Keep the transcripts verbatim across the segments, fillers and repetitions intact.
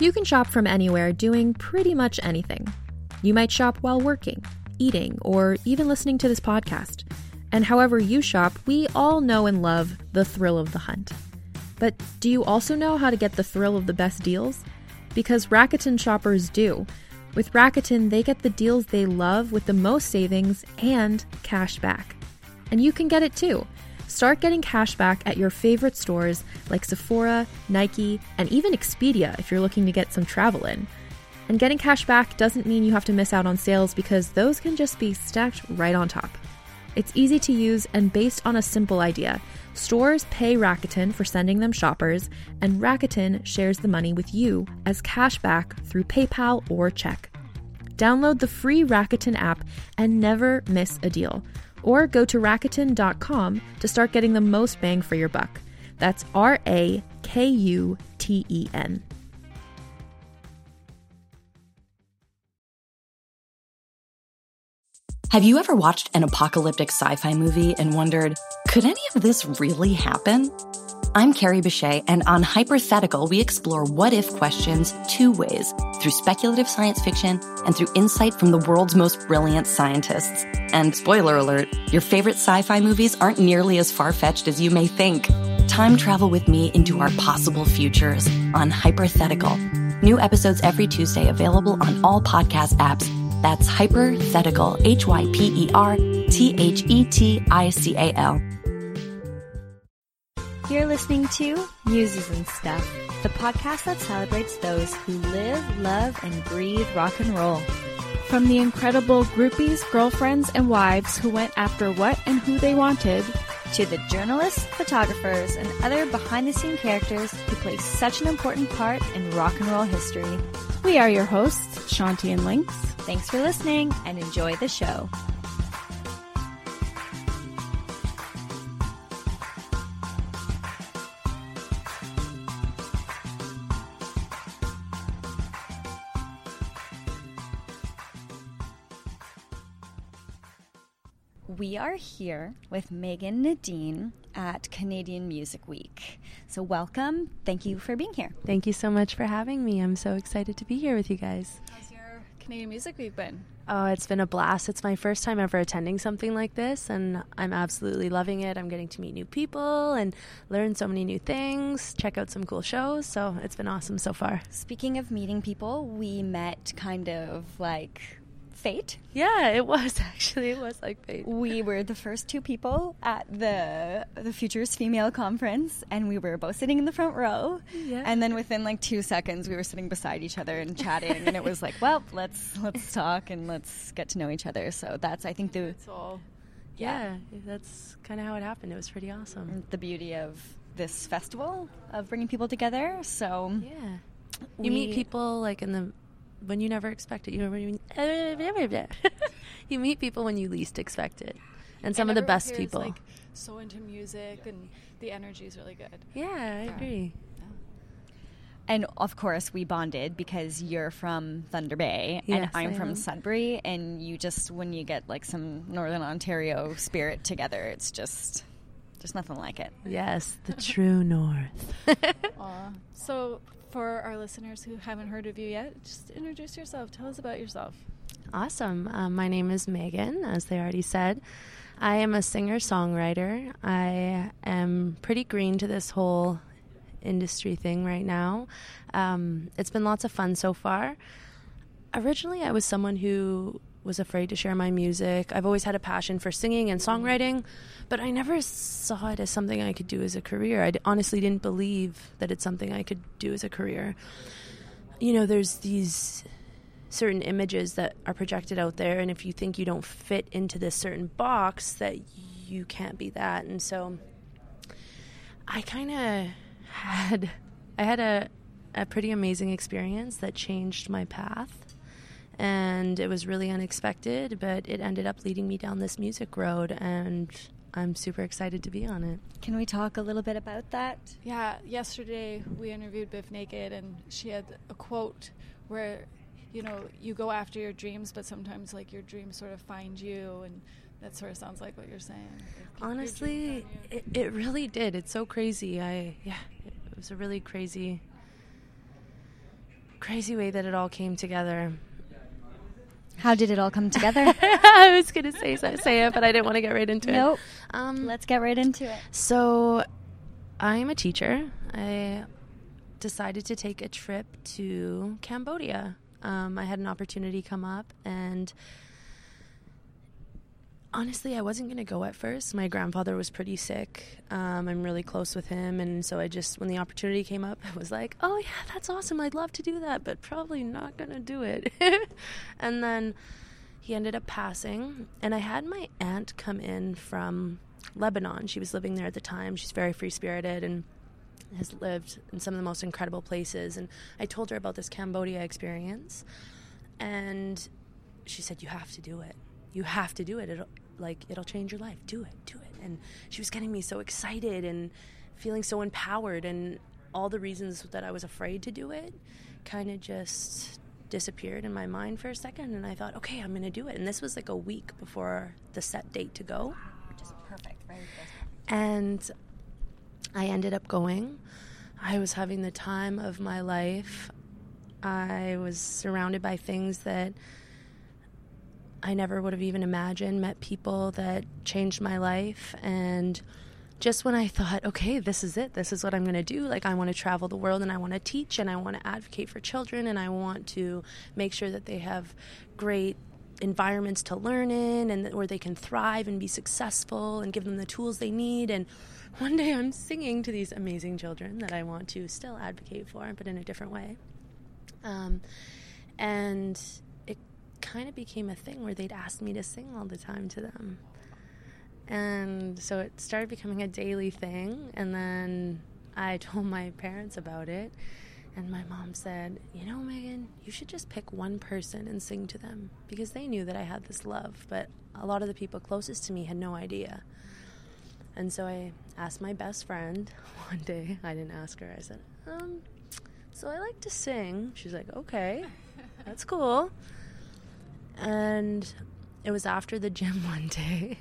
You can shop from anywhere doing pretty much anything. You might shop while working, eating, or even listening to this podcast. And however you shop, we all know and love the thrill of the hunt. But do you also know how to get the thrill of the best deals? Because Rakuten shoppers do. With Rakuten, they get the deals they love with the most savings and cash back. And you can get it too. Start getting cash back at your favorite stores like Sephora, Nike, and even Expedia if you're looking to get some travel in. And getting cash back doesn't mean you have to miss out on sales because those can just be stacked right on top. It's easy to use and based on a simple idea. Stores pay Rakuten for sending them shoppers, and Rakuten shares the money with you as cash back through PayPal or check. Download the free Rakuten app and never miss a deal. Or go to Rakuten dot com to start getting the most bang for your buck. That's R A K U T E N. Have you ever watched an apocalyptic sci-fi movie and wondered, could any of this really happen? I'm Carrie Bechet, and on Hypothetical, we explore what-if questions two ways, through speculative science fiction and through insight from the world's most brilliant scientists. And spoiler alert, your favorite sci-fi movies aren't nearly as far-fetched as you may think. Time travel with me into our possible futures on Hypothetical. New episodes every Tuesday available on all podcast apps. That's Hypothetical, H Y P E R T H E T I C A L. You're listening to Muses and Stuff, the podcast that celebrates those who live, love, and breathe rock and roll. From the incredible groupies, girlfriends, and wives who went after what and who they wanted, to the journalists, photographers, and other behind-the-scenes characters who play such an important part in rock and roll history. We are your hosts, Shanti and Lynx. Thanks for listening and enjoy the show. We are here with Megan Nadine at Canadian Music Week. So welcome. Thank you for being here. Thank you so much for having me. I'm so excited to be here with you guys. How's your Canadian Music Week been? Oh, it's been a blast. It's my first time ever attending something like this, and I'm absolutely loving it. I'm getting to meet new people and learn so many new things, check out some cool shows, so it's been awesome so far. Speaking of meeting people, we met kind of like fate. Yeah, it was actually. It was like fate. We were the first two people at the the Futures Female Conference, and we were both sitting in the front row. Yeah. And then within like two seconds, we were sitting beside each other and chatting, and it was like, well, let's let's talk and let's get to know each other. So that's, I think, the it's all. Yeah, yeah, that's kind of how it happened. It was pretty awesome. The beauty of this festival of bringing people together. So yeah, you meet people like in the. When you never expect it, you know, when you, you meet people when you least expect it, and some and of the best people. Like so into music, and the energy is really good. Yeah, I yeah. agree. Yeah. And of course, we bonded because you're from Thunder Bay, yes, and I'm I from am. Sudbury, and you just when you get like some Northern Ontario spirit together, it's just there's nothing like it. Yes, the true North. Aw. So. For our listeners who haven't heard of you yet, just introduce yourself. Tell us about yourself. Awesome. Um, my name is Megan, as they already said. I am a singer-songwriter. I am pretty green to this whole industry thing right now. Um, it's been lots of fun so far. Originally, I was someone who was afraid to share my music. I've always had a passion for singing and songwriting, but I never saw it as something I could do as a career. I d- honestly didn't believe that it's something I could do as a career. You know, there's these certain images that are projected out there, and if you think you don't fit into this certain box, that you can't be that. And so I kind of had I had a, a pretty amazing experience that changed my path. And it was really unexpected, but it ended up leading me down this music road, and I'm super excited to be on it. Can we talk a little bit about that? Yeah, yesterday we interviewed Biff Naked, and she had a quote where, you know, you go after your dreams, but sometimes, like, your dreams sort of find you, and that sort of sounds like what you're saying. Like, honestly, it, it really did. It's so crazy. I, yeah, it was a really crazy... crazy way that it all came together. How did it all come together? I was going to say say it, but I didn't want to get right into nope. it. Um, Let's get right into it. So I'm a teacher. I decided to take a trip to Cambodia. Um, I had an opportunity come up, and honestly, I wasn't going to go at first. My grandfather was pretty sick. Um, I'm really close with him, and so I just, when the opportunity came up, I was like, oh yeah, that's awesome. I'd love to do that, but probably not going to do it. And then he ended up passing, and I had my aunt come in from Lebanon. She was living there at the time. She's very free-spirited and has lived in some of the most incredible places. And I told her about this Cambodia experience, and she said, you have to do it. You have to do it. It'll, like, it'll change your life. Do it, do it. And she was getting me so excited and feeling so empowered, and all the reasons that I was afraid to do it kind of just disappeared in my mind for a second, and I thought, okay, I'm going to do it. And this was like a week before the set date to go. Which is perfect, right? And I ended up going. I was having the time of my life. I was surrounded by things that I never would have even imagined, met people that changed my life. And just when I thought, okay, this is it, this is what I'm going to do, like, I want to travel the world, and I want to teach, and I want to advocate for children, and I want to make sure that they have great environments to learn in, and where they can thrive and be successful, and give them the tools they need. And one day I'm singing to these amazing children that I want to still advocate for, but in a different way. Um, and it kind of became a thing where they'd ask me to sing all the time to them. And so it started becoming a daily thing, and then I told my parents about it, and my mom said, you know, Megan, you should just pick one person and sing to them, because they knew that I had this love, but a lot of the people closest to me had no idea. And so I asked my best friend one day. I didn't ask her. I said, um, so I like to sing. She's like, okay, that's cool. And it was after the gym one day.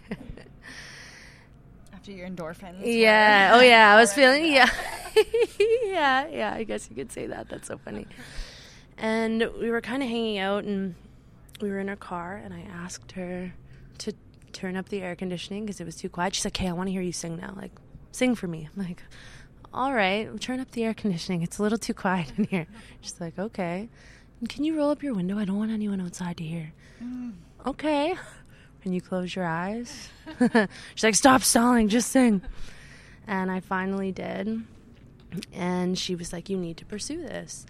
After your endorphins. Yeah. Oh, yeah. I was feeling, yeah. yeah. Yeah. I guess you could say that. That's so funny. And we were kind of hanging out, and we were in her car, and I asked her to turn up the air conditioning because it was too quiet. She's like, hey, I want to hear you sing now. Like, sing for me. I'm like, all right, turn up the air conditioning. It's a little too quiet in here. She's like, okay. And can you roll up your window? I don't want anyone outside to hear. Mm. Okay. And you close your eyes. She's like, stop stalling, just sing. And I finally did. And she was like, you need to pursue this.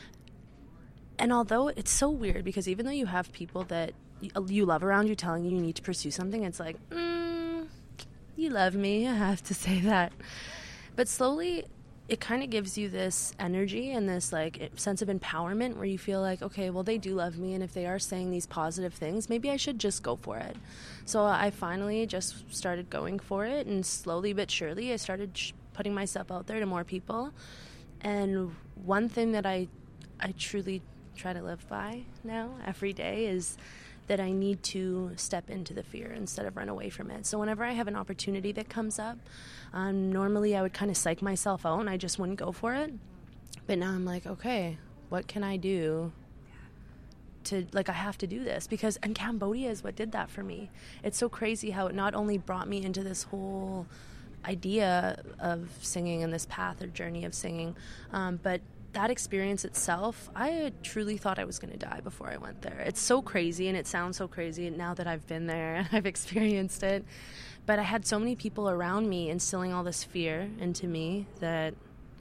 And although it's so weird, because even though you have people that you love around you telling you you need to pursue something, it's like, mm, you love me, I have to say that. But slowly, it kind of gives you this energy and this like sense of empowerment where you feel like, okay, well, they do love me, and if they are saying these positive things, maybe I should just go for it. So I finally just started going for it, and slowly but surely I started sh- putting myself out there to more people. And one thing that I I truly try to live by now every day is that I need to step into the fear instead of run away from it. So whenever I have an opportunity that comes up, um, normally I would kind of psych myself out and I just wouldn't go for it. But now I'm like, okay, what can I do to, like, I have to do this? Because, and Cambodia is what did that for me. It's so crazy how it not only brought me into this whole idea of singing and this path or journey of singing, um, but that experience itself, I truly thought I was going to die before I went there. It's so crazy, and it sounds so crazy now that I've been there and I've experienced it. But I had so many people around me instilling all this fear into me that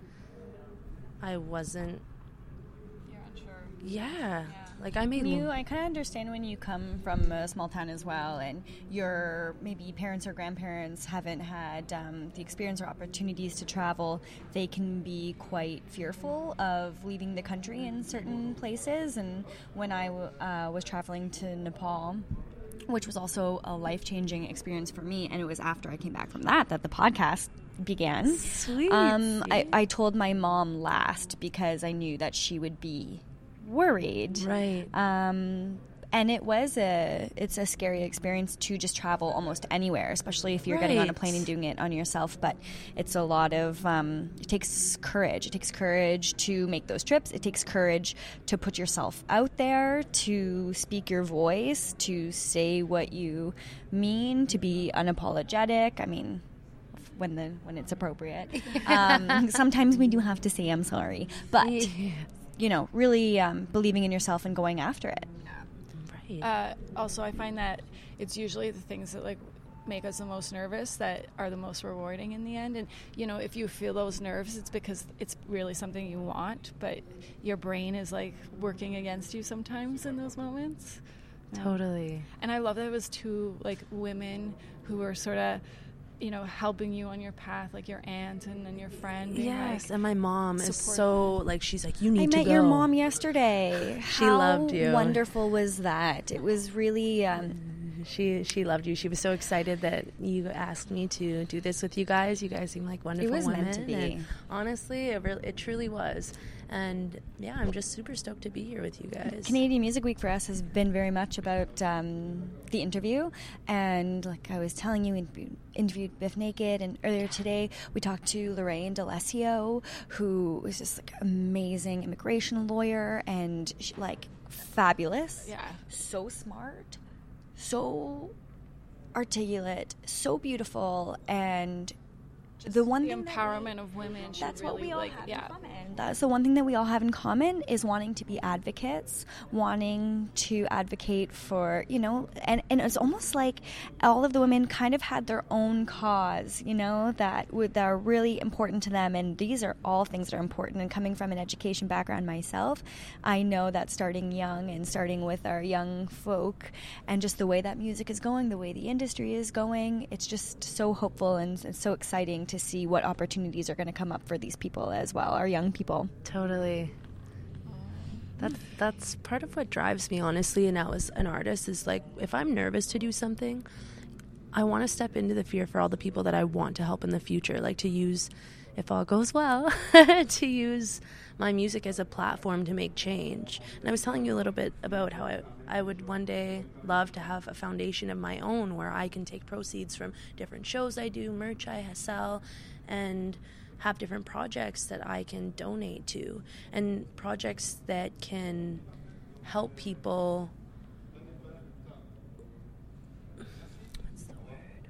I wasn't... You're unsure. Yeah. yeah. Like, I made... You, I kind of understand when you come from a small town as well, and your maybe parents or grandparents haven't had um, the experience or opportunities to travel. They can be quite fearful of leaving the country in certain places. And when I w- uh, was traveling to Nepal, which was also a life-changing experience for me, and it was after I came back from that that the podcast began. Sweet. Um, I, I told my mom last because I knew that she would be worried. Right. Um, And it was a, it's a scary experience to just travel almost anywhere, especially if you're right. getting on a plane and doing it on yourself. But it's a lot of, um, it takes courage. It takes courage to make those trips. It takes courage to put yourself out there, to speak your voice, to say what you mean, to be unapologetic. I mean, when the when it's appropriate. Um, sometimes we do have to say I'm sorry. But, you know, really um, believing in yourself and going after it. Uh, also, I find that it's usually the things that like make us the most nervous that are the most rewarding in the end. And you know, if you feel those nerves, it's because it's really something you want, but your brain is like working against you sometimes in those moments. Totally. Um, and I love that it was two like women who were sort of, you know, helping you on your path, like your aunt and then your friend. Being yes, like, and my mom is so, like, she's like, you need I to go. met your mom yesterday. She How loved you. wonderful was that? It was really... Um, She she loved you. She was so excited that you asked me to do this with you guys. You guys seem like wonderful it was women. meant to be. And honestly, it, really, it truly was. And yeah, I'm just super stoked to be here with you guys. Canadian Music Week for us has been very much about um, the interview. And like I was telling you, we interviewed Biff Naked. And earlier today, we talked to Lorraine D'Alessio, who was just like amazing immigration lawyer and she, like fabulous. Yeah. So smart. So articulate, so beautiful, and Just the one the thing empowerment that, of women. that's really, what we all like, have yeah. in common. That's the one thing that we all have in common is wanting to be advocates, wanting to advocate for, you know, and, and it's almost like all of the women kind of had their own cause, you know, that would that are really important to them, and these are all things that are important. And coming from an education background myself, I know that starting young and starting with our young folk and just the way that music is going, the way the industry is going, it's just so hopeful and it's so exciting to see what opportunities are going to come up for these people as well, our young people. Totally. That's that's part of what drives me, honestly. And now as an artist, is like if I'm nervous to do something, I want to step into the fear for all the people that I want to help in the future. Like to use, if all goes well, to use my music as a platform to make change. And I was telling you a little bit about how I, I would one day love to have a foundation of my own where I can take proceeds from different shows I do, merch I sell, and have different projects that I can donate to, and projects that can help people. What's the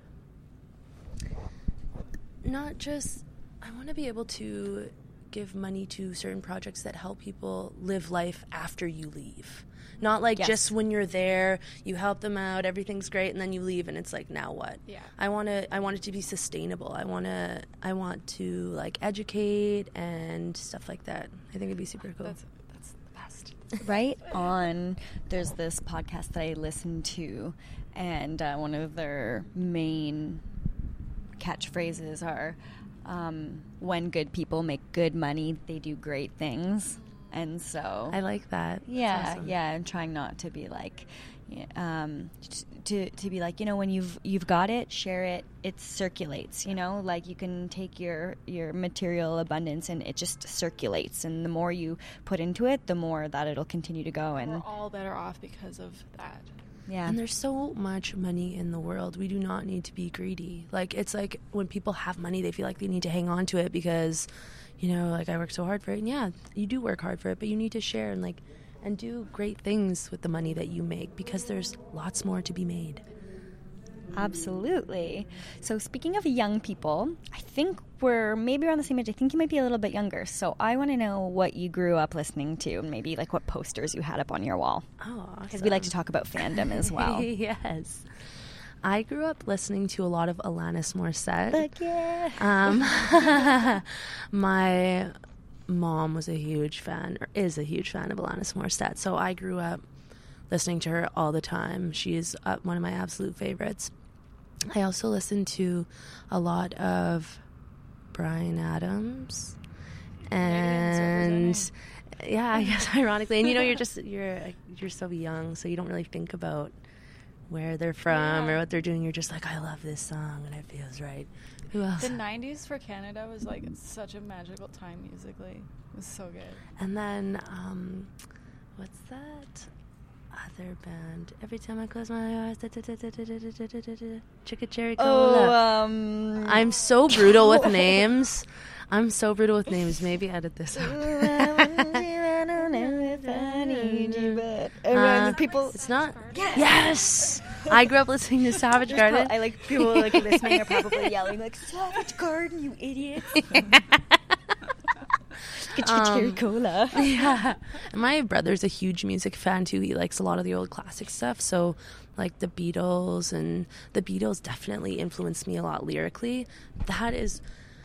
word? Not just, I want to be able to give money to certain projects that help people live life after you leave. Not like yes. just when you're there, you help them out, everything's great, and then you leave, and it's like, now what? Yeah. I want to. I want it to be sustainable. I want to. I want to like educate and stuff like that. I think it'd be super cool. That's that's the best. Right on. There's this podcast that I listen to, and uh, one of their main catchphrases are, um, "When good people make good money, they do great things." And so I like that. Yeah, That's awesome. yeah. I'm trying not to be like, um, to to be like, you know, when you've you've got it, share it. It circulates. You know, like you can take your your material abundance and it just circulates. And the more you put into it, the more that it'll continue to go. And we're all better off because of that. yeah, And there's so much money in the world. We do not need to be greedy. Like, it's like when people have money, they feel like they need to hang on to it because, you know, like I work so hard for it. And yeah, you do work hard for it, but you need to share and like, and do great things with the money that you make because there's lots more to be made. absolutely. So speaking of young people, I think we're maybe around the same age. I think you might be a little bit younger. So I want to know what you grew up listening to and maybe like what posters you had up on your wall. Oh, Because we like to talk about fandom as well. Yes. I grew up listening to a lot of Alanis Morissette. Look, yeah. Um, my mom was a huge fan, or is a huge fan of Alanis Morissette, so I grew up listening to her all the time. She is uh, one of my absolute favorites. I also listened to a lot of Bryan Adams, and yeah, I guess ironically, and you know, you're just you're you're so young, so you don't really think about where they're from Yeah. or what they're doing. You're just like, I love this song and it feels right. Who else? The nineties for Canada was like such a magical time musically. It was so good. And then, um, what's that? other band. Every time I close my eyes, Chicka Cherry Oh, Cola. um, I'm so brutal with names. I'm so brutal with names. Maybe edit this out. Uh, people. It's not. Yes. yes. I grew up listening to Savage There's Garden. Pro- I like people like listening are probably yelling like Savage Garden, you idiots. Get your cherry Um, cola. Yeah. My brother's a huge music fan too. He likes a lot of the old classic stuff. So like the Beatles, and the Beatles definitely influenced me a lot lyrically. That is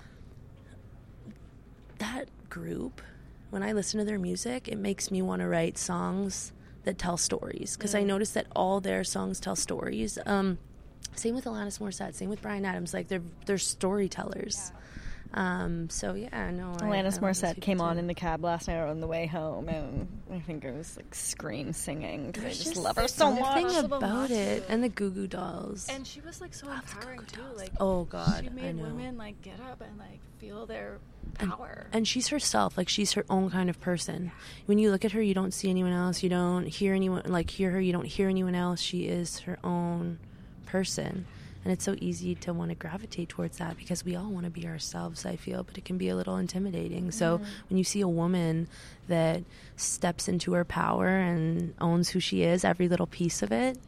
that group, when I listen to their music, it makes me want to write songs that tell stories, because mm. I noticed that all their songs tell stories. Um, same with Alanis Morissette, same with Bryan Adams. Like they're they're storytellers. Yeah. Um, so yeah, no. Alanis I, I Morissette came too. on in the cab last night on the way home, and I think I was like scream singing because I just, just love her so much. Something about it, and the Goo Goo Dolls. And she was like so Love empowering too. Like, oh god, she made I know. women like get up and like feel their power. And, and she's herself. Like she's her own kind of person. When you look at her, you don't see anyone else. You don't hear anyone. Like hear her, you don't hear anyone else. She is her own person. And it's so easy to want to gravitate towards that because we all want to be ourselves, I feel, but it can be a little intimidating. So mm. when you see a woman that steps into her power and owns who she is, every little piece of it,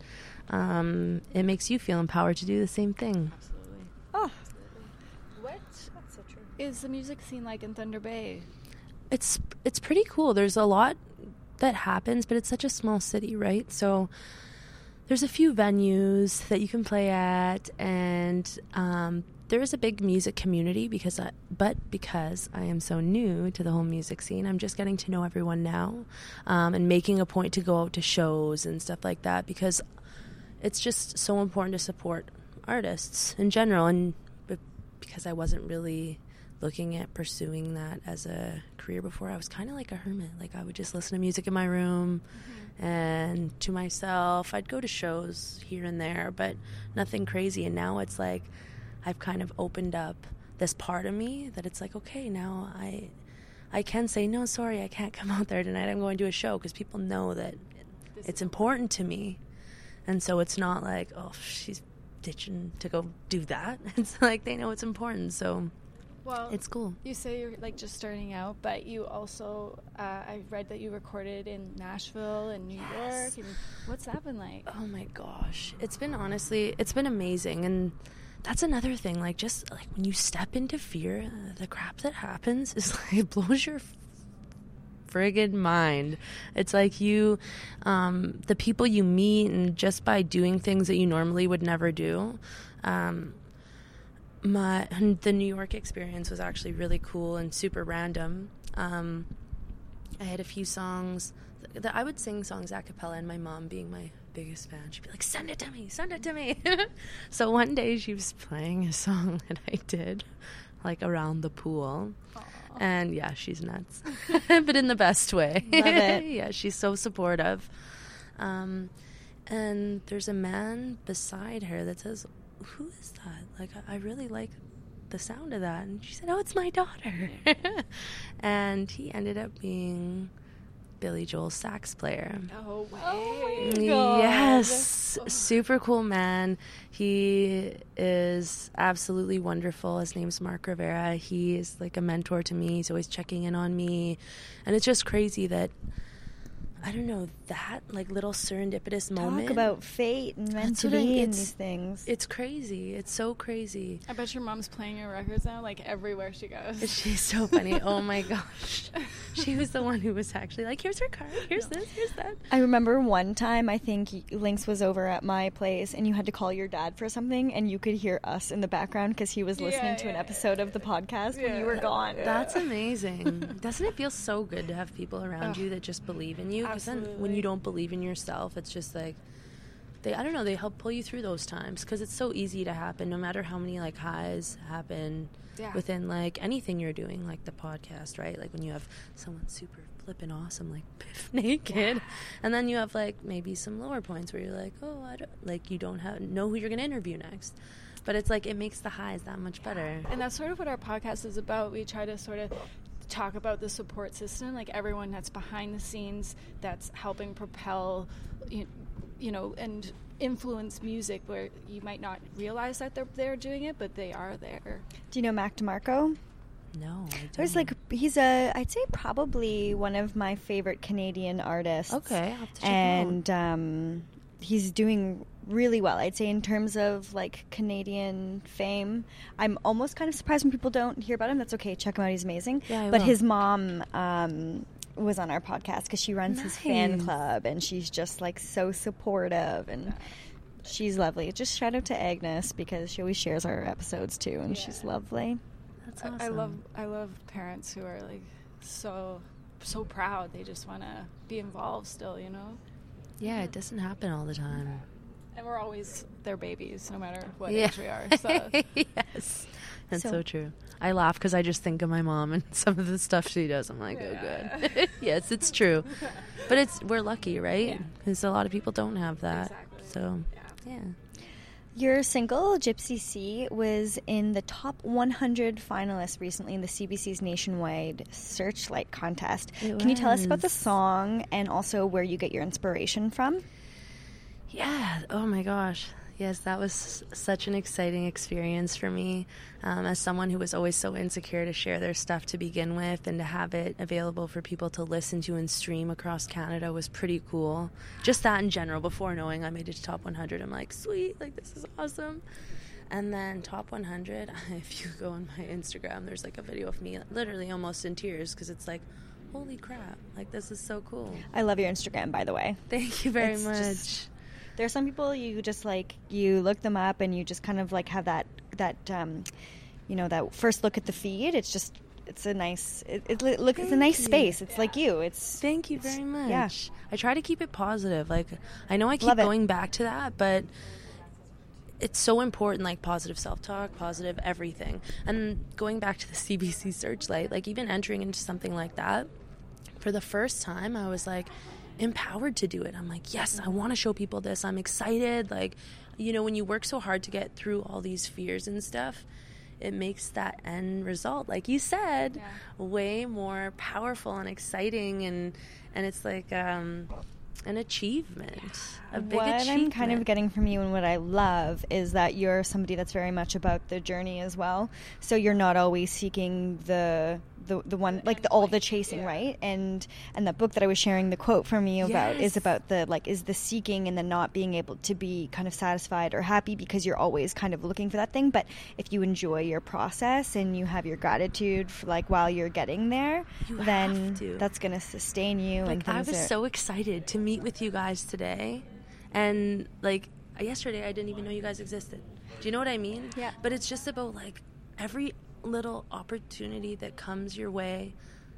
um, it makes you feel empowered to do the same thing. Absolutely. Oh. Absolutely. What That's so true. is the music scene like in Thunder Bay? It's it's pretty cool. There's a lot that happens, but it's such a small city, right? So there's a few venues that you can play at, and um, there is a big music community, because I, but because I am so new to the whole music scene, I'm just getting to know everyone now, um, and making a point to go out to shows and stuff like that, because it's just so important to support artists in general, and because I wasn't really looking at pursuing that as a career before, I was kind of like a hermit. Like I would just listen to music in my room, mm-hmm. and to myself. I'd go to shows here and there, but nothing crazy. And now it's like I've kind of opened up this part of me that it's like, okay, now I I can say, no, sorry, I can't come out there tonight. I'm going to a show, because people know that this it's important to me. And so it's not like, oh, she's ditching to go do that. It's like they know it's important, so well, it's cool. You say you're like just starting out, but you also, uh, I read that you recorded in Nashville and New yes. York. And what's that been like? Oh my gosh. It's been honestly, it's been amazing. And that's another thing. Like just like when you step into fear, uh, the crap that happens is like, it blows your friggin' mind. It's like you, um, the people you meet, and just by doing things that you normally would never do, um, My the New York experience was actually really cool and super random. Um, I had a few songs that th- I would sing songs a cappella, and my mom, being my biggest fan, she'd be like, "Send it to me, send it to me." So one day she was playing a song that I did, like around the pool. Aww. And yeah, she's nuts, but in the best way. Love it. Yeah, she's so supportive. Um, and there's a man beside her that says, "Who is that? Like, I really like the sound of that." And she said, "Oh, it's my daughter." And he ended up being Billy Joel's sax player. Oh, way. Oh my God. Yes. Oh. Super cool man. He is absolutely wonderful. His name's Mark Rivera. He is like a mentor to me. He's always checking in on me. And it's just crazy that, I don't know, that like little serendipitous moment. Talk about fate and meant to be in these things. It's crazy. It's so crazy. I bet your mom's playing your records now, like everywhere she goes. She's so funny. Oh my gosh. She was the one who was actually like, here's her card, here's this, here's that. I remember one time, I think Lynx was over at my place, and you had to call your dad for something, and you could hear us in the background because he was listening yeah, to an yeah, episode yeah, of the podcast yeah, when you were gone. Yeah. That's amazing. Doesn't it feel so good to have people around oh, you that just believe in you? Because then when you don't believe in yourself, it's just like, they, I don't know, they help pull you through those times, because it's so easy to happen, no matter how many like highs happen yeah. within like anything you're doing, like the podcast, right? Like when you have someone super flippin' awesome, like Biff Naked, yeah. and then you have like maybe some lower points where you're like, oh, I don't, like you don't have know who you're gonna interview next. But it's like, it makes the highs that much better. And that's sort of what our podcast is about. We try to sort of talk about the support system, like everyone that's behind the scenes that's helping propel, you, you know, and influence music where you might not realize that they're they're doing it, but they are there. Do you know Mac DeMarco? No, I don't. There's like he's a I'd say probably one of my favorite Canadian artists. Okay, I'll have to check and him out. um, he's doing really well. I'd say in terms of like Canadian fame, I'm almost kind of surprised when people don't hear about him. That's okay. Check him out. He's amazing. Yeah, I but will. his mom um, was on our podcast because she runs his fan Nice. club, and she's just like so supportive, and she's lovely. Just shout out to Agnes because she always shares our episodes too, and Yeah. she's lovely. That's I, awesome. I love I love parents who are like so so proud. They just want to be involved still, you know. Yeah, it doesn't happen all the time. And we're always their babies, no matter what Yeah. age we are. So. Yes, that's so, So- true. I laugh because I just think of my mom and some of the stuff she does. I'm like, Yeah. oh, good. Yes, it's true. But it's we're lucky, right? Yeah. Because a lot of people don't have that. Exactly. So, Yeah. yeah. Your single, Gypsy Sea, was in the top one hundred finalists recently in the C B C's nationwide Searchlight contest. It Can you tell us about the was. song and also where you get your inspiration from? Yeah. Oh my gosh. Yes, that was s- such an exciting experience for me. Um, as someone who was always so insecure to share their stuff to begin with, and to have it available for people to listen to and stream across Canada was pretty cool. Just that in general. Before knowing I made it to top one hundred, I'm like, sweet, like this is awesome. And then top one hundred, if you go on my Instagram, there's like a video of me literally almost in tears because it's like, holy crap, like this is so cool. I love your Instagram, by the way. Thank you very It's much. just- There are some people you just like, you look them up and you just kind of like have that, that um, you know, that first look at the feed. It's just, it's a nice, it, it look, it's a Thank nice you. space. It's like you. It's Thank you it's- very much. Yeah. I try to keep it positive. Like, I know I keep Love it. going back to that, but it's so important, like positive self-talk, positive everything. And going back to the C B C Searchlight, like even entering into something like that, for the first time, I was like empowered to do it. I'm like, yes, I want to show people this. I'm excited. Like, you know, when you work so hard to get through all these fears and stuff, it makes that end result, like you said, Yeah. way more powerful and exciting, and and it's like um, an achievement, a big what achievement. I'm kind of getting from you and what I love is that you're somebody that's very much about the journey as well. So you're not always seeking the the, the one like the, all the chasing, yeah. right? And and that book that I was sharing the quote from you about Yes. is about the like is the seeking and the not being able to be kind of satisfied or happy because you're always kind of looking for that thing. But if you enjoy your process and you have your gratitude for like while you're getting there, You then have to. that's going to sustain you. and Like, I things was are- so excited to meet with you guys today, and like yesterday I didn't even know you guys existed. Do you know what I mean? Yeah. But it's just about like every little opportunity that comes your way.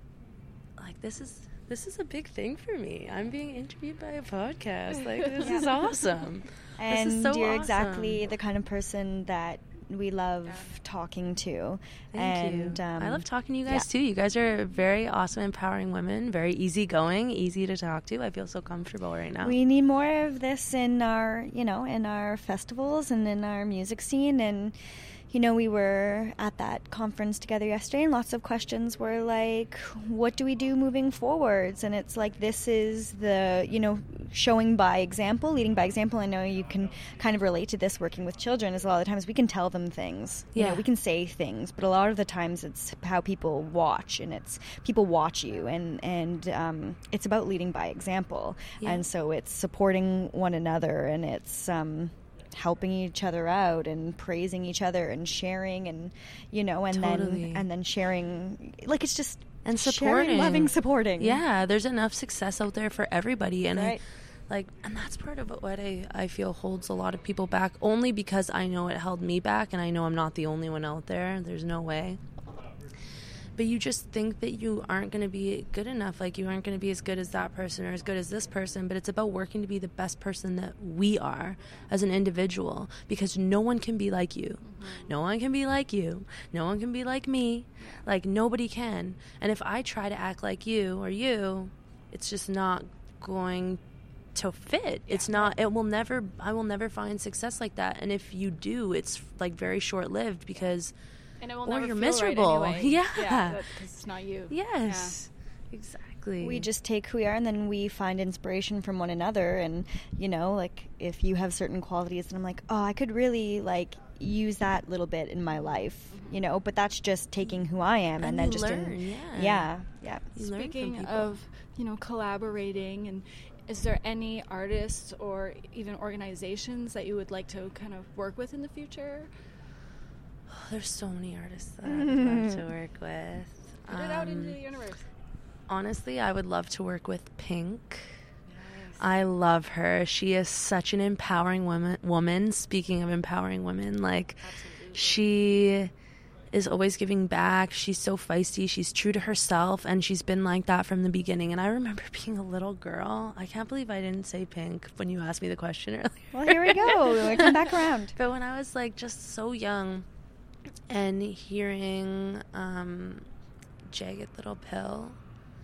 Like, this is this is a big thing for me. I'm being interviewed by a podcast. Like, this is awesome. And this is so you're awesome. exactly the kind of person that we love talking to. Thank and you. Um, I love talking to you guys yeah. too. You guys are very awesome, empowering women. Very easygoing, easy to talk to. I feel so comfortable right now. We need more of this in our, you know, in our festivals and in our music scene. And, you know, we were at that conference together yesterday, and lots of questions were like, what do we do moving forwards? And it's like, this is the, you know, showing by example, leading by example. I know you can kind of relate to this working with children, as a lot of the times we can tell them things. You Yeah. know, we can say things, but a lot of the times it's how people watch, and it's people watch you, and, and um, it's about leading by example. Yeah. And so it's supporting one another, and it's um, helping each other out and praising each other and sharing, and you know, and Totally. then and then sharing, like it's just And sharing, supporting. loving, supporting. Yeah, there's enough success out there for everybody, and Right. I like, and that's part of what I I feel holds a lot of people back. Only because I know it held me back, and I know I'm not the only one out there. There's no way. But you just think that you aren't going to be good enough, like you aren't going to be as good as that person or as good as this person, but it's about working to be the best person that we are as an individual, because no one can be like you. No one can be like you. No one can be like me. Like, nobody can. And if I try to act like you or you, it's just not going to fit. It's not, it will never, I will never find success like that. And if you do, it's like very short-lived, because And it will or never you're feel miserable. Right anyway. Yeah. Yeah, because it's not you. Yes. Yeah. Exactly. We just take who we are and then we find inspiration from one another. And, you know, like if you have certain qualities and I'm like, oh, I could really like use that little bit in my life, mm-hmm. you know, but that's just taking who I am and, and then just learn, in, yeah. Yeah. Yeah. You Speaking of, you know, collaborating, and is there any artists or even organizations that you would like to kind of work with in the future? Oh, there's so many artists that I would love to work with. Put um, it out into the universe. Honestly, I would love to work with Pink. Yes. I love her. She is such an empowering woman. Woman. Speaking of empowering women, like Absolutely. She is always giving back. She's so feisty. She's true to herself, and she's been like that from the beginning. And I remember being a little girl. I can't believe I didn't say Pink when you asked me the question earlier. Well, here we go. We come back around. But when I was like just so young, and hearing um, Jagged Little Pill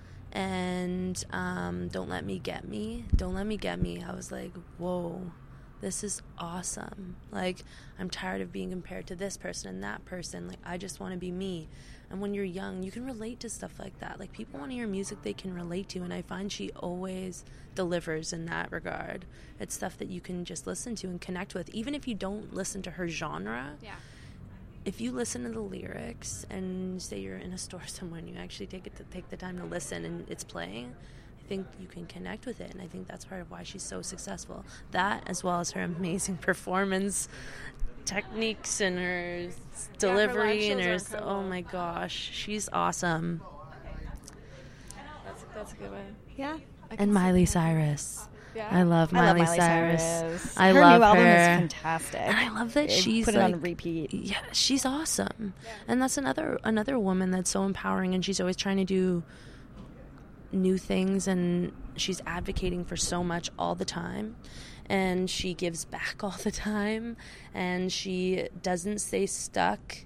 and um, Don't Let Me Get Me, Don't Let Me Get Me, I was like, whoa, this is awesome. Like, I'm tired of being compared to this person and that person. Like, I just want to be me. And when you're young, you can relate to stuff like that. Like, people want to hear music they can relate to, and I find she always delivers in that regard. It's stuff that you can just listen to and connect with, even if you don't listen to her genre. Yeah. If you listen to the lyrics and say you're in a store somewhere and you actually take it to take the time to listen and it's playing, I think you can connect with it, and I think that's part of why she's so successful. That, as well as her amazing performance techniques and her delivery, yeah, her and her, oh my gosh, she's awesome. That's, that's a good one. Yeah. And Miley Cyrus. Yeah. I love Miley, I love Miley Cyrus. Cyrus. I her love new album her. is fantastic. And I love that it she's put it like, on repeat. Yeah, she's awesome. Yeah. And that's another another woman that's so empowering, and she's always trying to do new things, and she's advocating for so much all the time, and she gives back all the time, and she doesn't stay stuck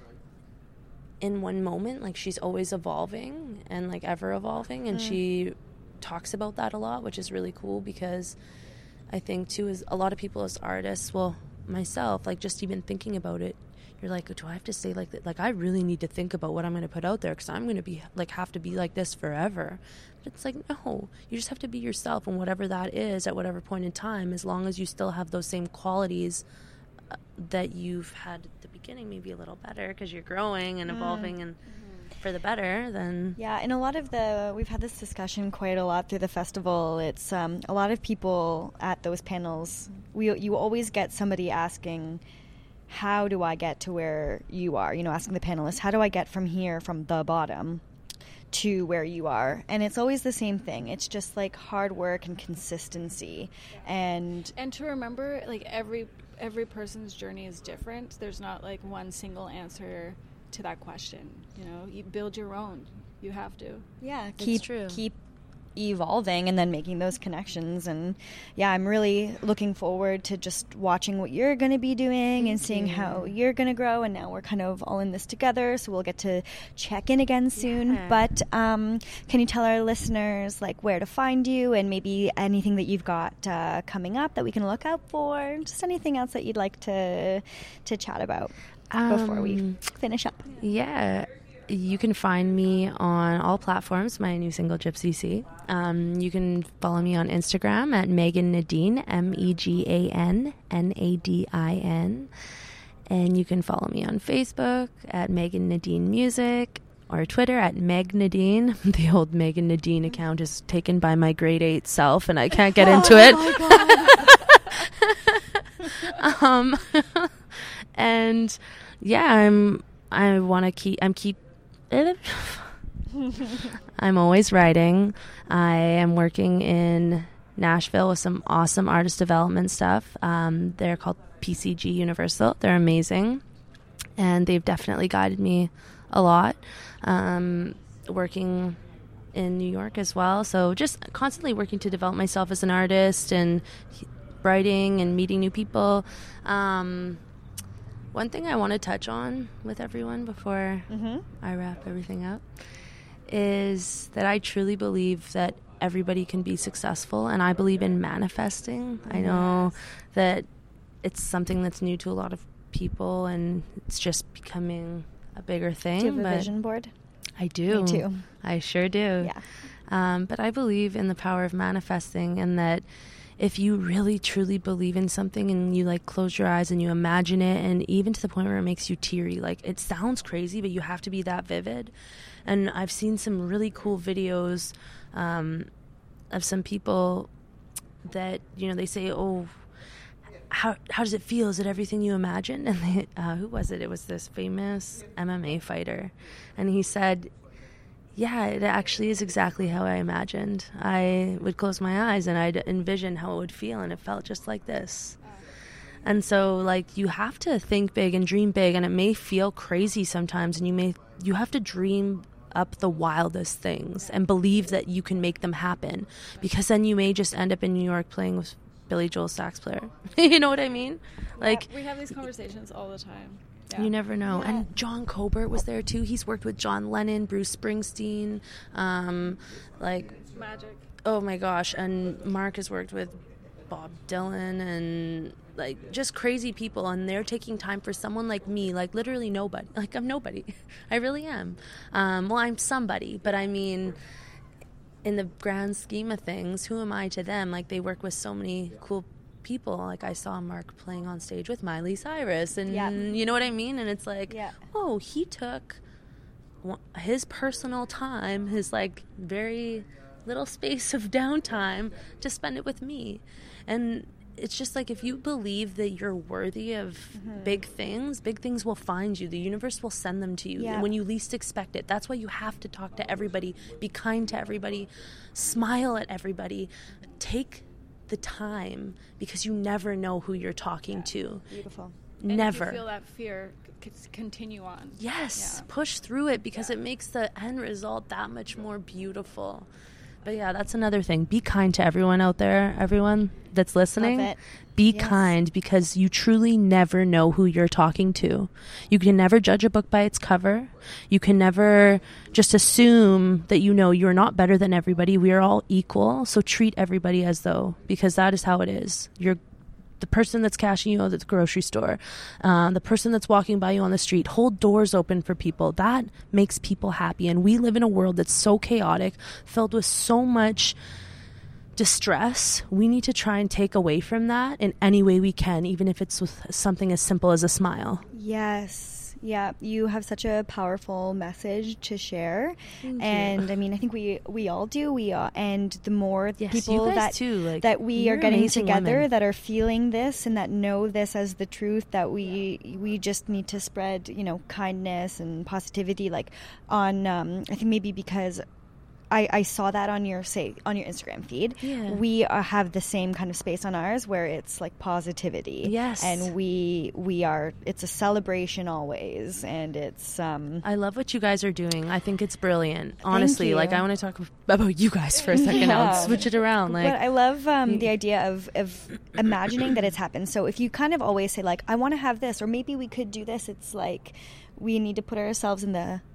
in one moment. Like, she's always evolving and like ever evolving, and mm. she talks about that a lot, which is really cool, because I think too is a lot of people as artists, well, myself, like just even thinking about it, you're like, do I have to stay like that? Like, I really need to think about what I'm going to put out there, because I'm going to be like have to be like this forever. But it's like, no, you just have to be yourself, and whatever that is at whatever point in time, as long as you still have those same qualities uh, that you've had at the beginning, maybe a little better because you're growing and evolving mm. and for the better, then yeah. And a lot of the we've had this discussion quite a lot through the festival. It's um, a lot of people at those panels. We you always get somebody asking, how do I get to where you are? You know, asking the panelists, how do I get from here, from the bottom, to where you are? And it's always the same thing. It's just like hard work and consistency, and and to remember, like every every person's journey is different. There's not like one single answer to that question. You know, you build your own. You have to. Yeah, it's keep true. keep evolving and then making those connections. And yeah, I'm really looking forward to just watching what you're going to be doing. Thank and seeing you. How you're going to grow. And now we're kind of all in this together, so we'll get to check in again soon. Yeah. But um, can you tell our listeners like where to find you, and maybe anything that you've got uh, coming up that we can look out for? Just anything else that you'd like to to chat about um, before we finish up. Yeah. You can find me on all platforms, my new single, Gypsy C. Um, you can follow me on Instagram at Megan Nadine, M E G A N N A D I N. And you can follow me on Facebook at Megan Nadine Music, or Twitter at Meg Nadine. The old Megan Nadine account is taken by my grade eight self, and I can't get into it. Oh um, and yeah, I'm. I want to keep. I'm keep. I'm always writing. I am working in Nashville with some awesome artist development stuff. Um, they're called P C G Universal. They're amazing, and they've definitely guided me a lot. Um, working in New York as well, so just constantly working to develop myself as an artist and writing and meeting new people. Um, One thing I want to touch on with everyone before mm-hmm. I wrap everything up is that I truly believe that everybody can be successful, and I believe in manifesting. Yes. I know that it's something that's new to a lot of people, and it's just becoming a bigger thing. Do you have a but vision board? I do. Me too. I sure do. Yeah. Um, but I believe in the power of manifesting, and that if you really truly believe in something and you like close your eyes and you imagine it, and even to the point where it makes you teary, like it sounds crazy, but you have to be that vivid. And I've seen some really cool videos um, of some people that, you know, they say, oh, how how does it feel? Is it everything you imagined? And they, uh, who was it? It was this famous M M A fighter. And he said, yeah, it actually is exactly how I imagined. I would close my eyes and I'd envision how it would feel, and it felt just like this. And so, like, you have to think big and dream big, and it may feel crazy sometimes, and you may you have to dream up the wildest things and believe that you can make them happen, because then you may just end up in New York playing with Billy Joel's sax player. You know what I mean? Like, yeah, we have these conversations all the time. Yeah. You never know. Yeah. And John Colbert was there too. He's worked with John Lennon, Bruce Springsteen, um, like Magic. Oh my gosh! And Mark has worked with Bob Dylan and like just crazy people. And they're taking time for someone like me, like literally nobody. Like I'm nobody. I really am. Um, well, I'm somebody, but I mean, in the grand scheme of things, who am I to them? Like they work with so many cool people. Like I saw Mark playing on stage with Miley Cyrus, and yeah. you know what I mean? And it's like, yeah. oh, he took his personal time, his like very little space of downtime to spend it with me. And it's just like, if you believe that you're worthy of mm-hmm. big things, big things will find you. The universe will send them to you yeah. when you least expect it. That's why you have to talk to everybody, be kind to everybody, smile at everybody, take the time, because you never know who you're talking yeah. to. Beautiful. And Never. If you feel that fear, c- continue on. Yes, yeah. push through it, because yeah. it makes the end result that much more beautiful. But yeah, that's another thing. Be kind to everyone out there, everyone that's listening. Love it. Be yes. kind, because you truly never know who you're talking to. You can never judge a book by its cover. You can never just assume that you know you're not better than everybody. We are all equal. So treat everybody as though, because that is how it is. You're the person that's cashing you out at the grocery store, uh, the person that's walking by you on the street. Hold doors open for people. That makes people happy. And we live in a world that's so chaotic, filled with so much distress. We need to try and take away from that in any way we can, even if it's with something as simple as a smile. Yes. Yeah, you have such a powerful message to share. Thank and you. I mean, I think we we all do. We uh, and the more yes, people that too, like, that we are getting together, women. that are feeling this and that know this as the truth, that we we just need to spread, you know, kindness and positivity. Like on, um, I think maybe because I, I saw that on your say on your Instagram feed. Yeah. We uh, have the same kind of space on ours where it's like positivity. Yes. And we we are it's a celebration always, and it's um I love what you guys are doing. I think it's brilliant. Honestly, you. like I want to talk about you guys for a second. Yeah. I'll switch it around. Like But I love um, the idea of, of imagining that it's happened. So if you kind of always say like, I want to have this, or maybe we could do this, it's like we need to put ourselves in the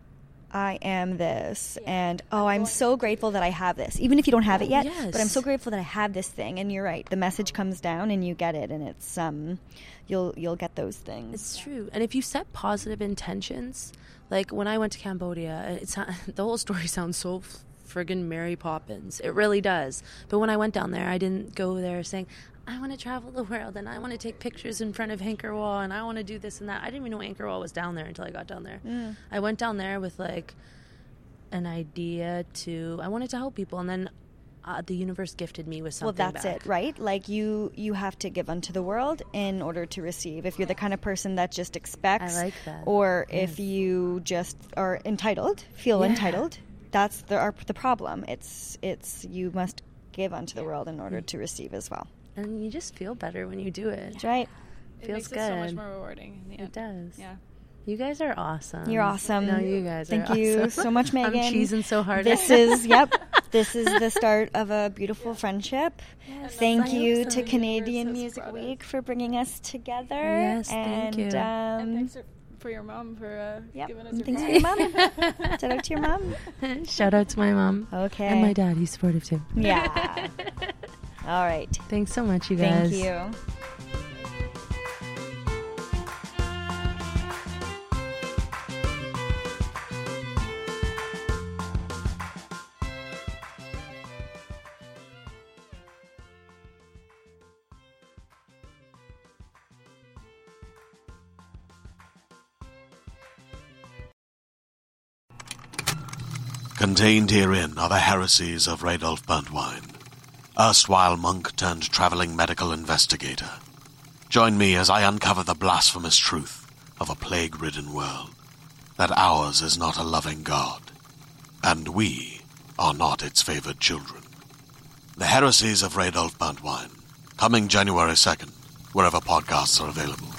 I am this, yeah. and oh, I'm so grateful that I have this, even if you don't have it yet. Yes. But I'm so grateful that I have this thing. And you're right, the message comes down, and you get it, and it's um, you'll you'll get those things. It's true. And if you set positive intentions, like when I went to Cambodia, it's not, the whole story sounds so friggin' Mary Poppins. It really does. But when I went down there, I didn't go there saying, I want to travel the world, and I want to take pictures in front of Angkor Wat, and I want to do this and that. I didn't even know Angkor Wat was down there until I got down there. Mm. I went down there with like an idea to, I wanted to help people, and then uh, the universe gifted me with something. Well, that's back. it, right? Like you, you have to give unto the world in order to receive. If you're the kind of person that just expects, I like that. Or yes. if you just are entitled, feel yeah. entitled, that's the our, the problem. It's it's you must give unto the world in order to receive as well. And you just feel better when you do it. That's right. It Feels makes good. it so much more rewarding. In the It end. does. Yeah. You guys are awesome. You're awesome. No, you guys Thank are awesome. you so much, Megan. I'm cheesing so hard. This is, yep, this is the start of a beautiful friendship. Yes, thank I you hope to so. Canadian Music Week for bringing us together. Yes, and, thank you. Um, And thanks for, for your mom for uh, yep, giving us and your thanks time. for your mom. Shout out to your mom. Shout out to my mom. Okay. And my dad. He's supportive too. Yeah. All right. Thanks so much, you guys. Thank you. Contained herein are the heresies of Radolf Burntwine, erstwhile monk turned traveling medical investigator. Join me as I uncover the blasphemous truth of a plague-ridden world, that ours is not a loving God, and we are not its favored children. The Heresies of Radolf Burntwine, coming January second, wherever podcasts are available.